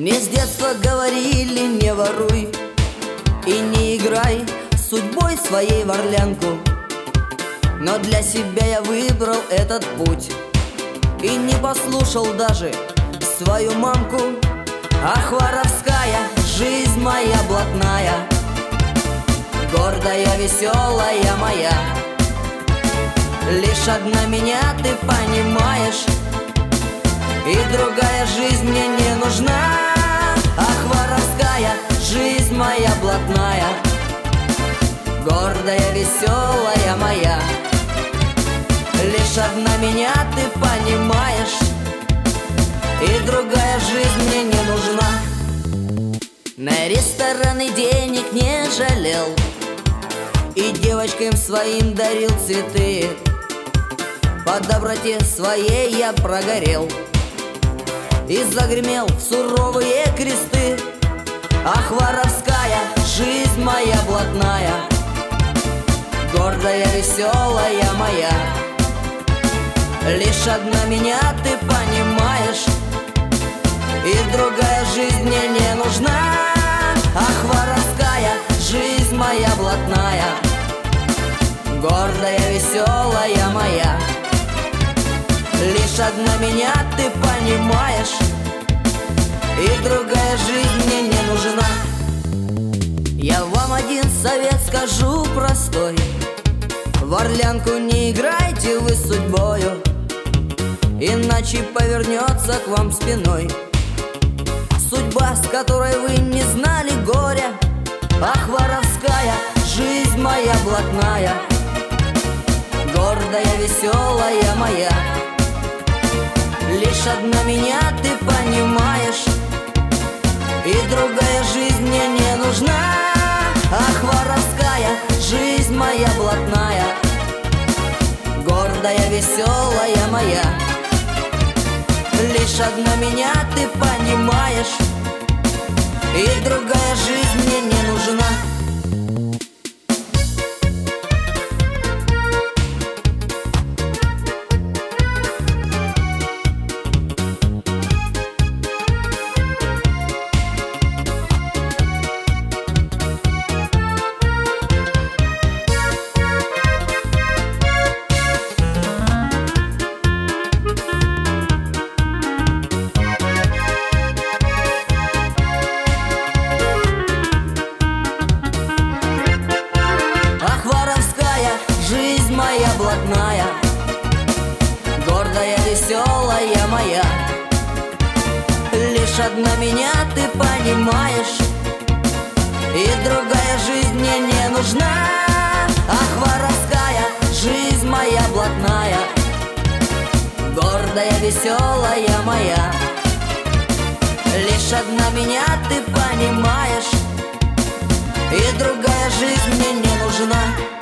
Мне с детства говорили: не воруй и не играй с судьбой своей в орлянку. Но для себя я выбрал этот путь и не послушал даже свою мамку. Ах, воровская жизнь моя блатная, гордая, веселая моя, лишь одна меня ты понимаешь, и другая жизнь мне не нужна. Ах, воровская жизнь моя блатная, гордая, веселая моя, лишь одна меня ты понимаешь, и другая жизнь мне не нужна. На рестораны денег не жалел и девочкам своим дарил цветы. По доброте своей я прогорел и загремел в суровые кресты. Ах, воровская жизнь моя блатная, гордая, веселая моя, лишь одна меня ты понимаешь, и другая жизнь мне не нужна. Ах, воровская жизнь моя блатная, гордая, веселая моя, лишь одна меня ты понимаешь, и другая жизнь мне не нужна. Я вам один совет скажу простой: в орлянку не играйте вы с судьбою, иначе повернется к вам спиной судьба, с которой вы не знали горя. Ах, воровская жизнь моя блатная, гордая, веселая моя, лишь одна меня ты понимаешь, и другая жизнь мне не нужна. Ах, воровская жизнь моя блатная, гордая, веселая моя, лишь одна меня ты понимаешь, и другая жизнь мне не нужна. Жизнь моя блатная, гордая, веселая моя, лишь одна меня ты понимаешь, и другая жизнь мне не нужна. Ах, воровская жизнь моя блатная, гордая, веселая моя, лишь одна меня ты понимаешь, и другая жизнь мне не нужна.